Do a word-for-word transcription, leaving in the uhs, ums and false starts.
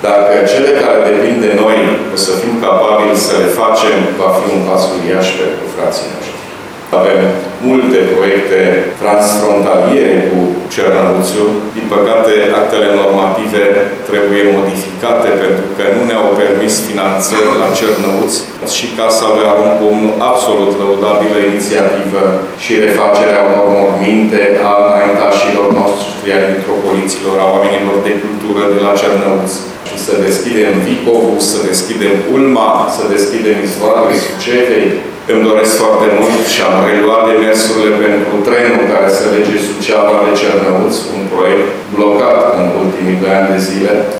Dacă cele care depind de noi o să fim capabili să le facem, va fi un pas uriaș pentru frații noștri. Avem multe proiecte transfrontaliere cu Cernăuțiul. Din păcate, actele normative trebuie modificate pentru că nu ne-au permis finanțări la Cernăuți și Casa avea un comun absolut lăudabilă inițiativă și refacerea unor morminte a înaintașilor noștri, a mitropoliților, a oamenilor de cultură de la Cernăuți. Și să deschidem Vicovul, să deschidem Ulma, să deschidem izvoarele Sucevei. Îmi doresc foarte mult și am reluat demersurile pentru trenul care se lege Suceava de Cernăuți, un proiect blocat în ultimii doi ani de zile.